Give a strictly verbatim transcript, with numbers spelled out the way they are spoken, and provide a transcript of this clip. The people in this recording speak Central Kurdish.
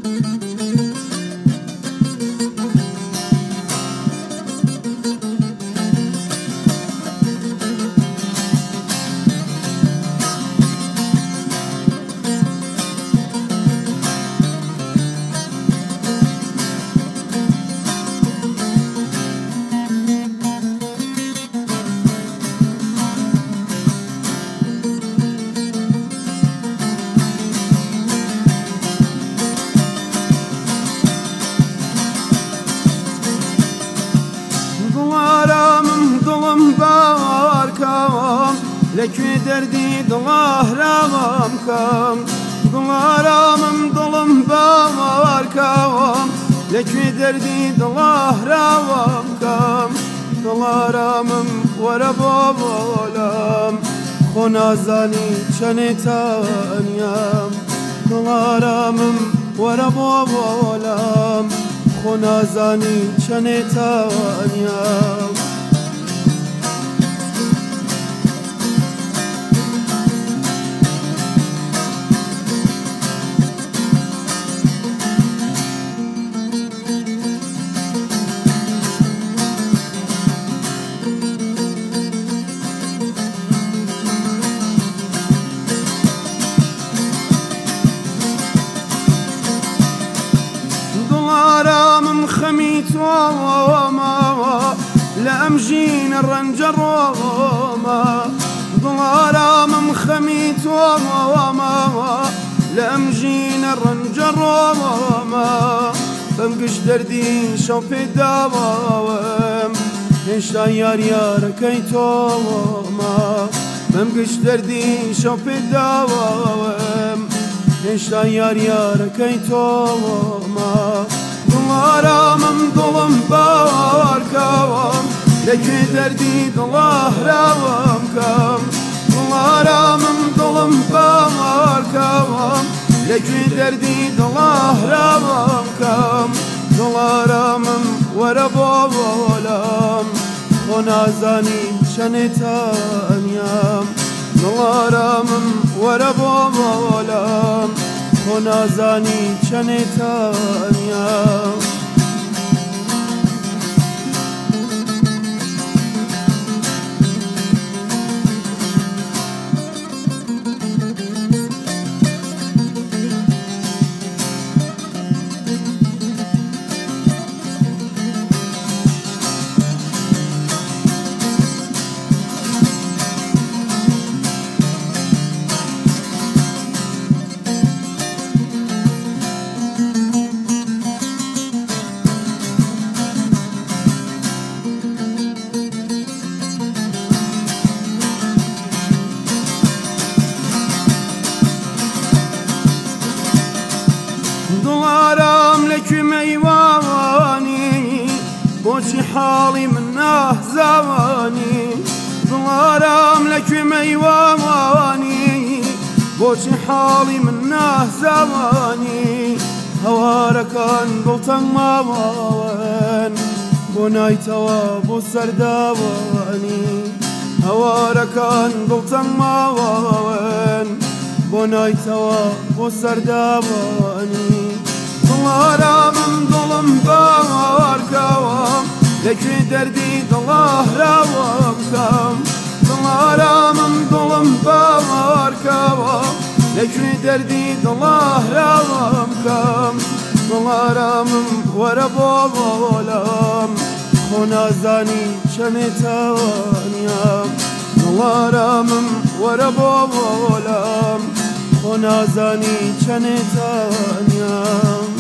لەکوێ دەردی دڵاهراوام کەم دڵارامم دڵم باوارکاوم لەکوێ دەردی دڵاهراوام کەم دڵارامم وەرە بۆ بۆلام خۆ نازانی چەنێ تەنیام دڵارامم وەرە بۆ بۆلام خۆ نازانی چەنێ تەنیام خەمی تۆماوە لە ئەم ژینە ڕەنجە ڕۆمە دڵارامم خەمی تۆماوە لە ئەم ژینە ڕەنجە ڕۆمە بەم گشت دەردی شەو پێداوەم هێشتا یار یارەکەی تۆمە بەم گشت دەردی شەو پێداوەم هێشتا یار یارەکەی تۆمە دڵارامم دڵم باوارکاوم لەکوێ دەردی دڵاهراوام کەم دڵارامم دڵم باوارکاوم لەکوێ دەردی دڵاهراوام کەم دڵارامم وەرە بۆ بۆلام خۆ نازانی چەنێ تەنیام دڵارامم وەرە بۆ بۆلام خۆ نازانی چەنێ تەنیام دڵارام لەکوێ مەیوانی بۆچی حاڵی من نەهزاوانی دڵارام لەکوێ مەیوانی بۆچی حاڵی من نەهزاوانی هەوارەکان گوڵتەنگ ماوەن بۆ نایتەوە بۆ سەرداوانی هەوارەکان گوڵتەنگ ماوەن بۆ نایتەوە بۆ سەرداوانی دڵارامم دڵم باوارکاوم لەکوێ دەردی دڵاهراوام کەم دڵارامم دڵم باوارکاوم لەکوێ دەردی دڵاهراوام کەم دڵارامم وەرە بۆ بۆلام خۆ نازانی چەنێ تەوانیام دڵارامم وەرە بۆ بۆلام خۆ نازانی چەنێ تەوانیام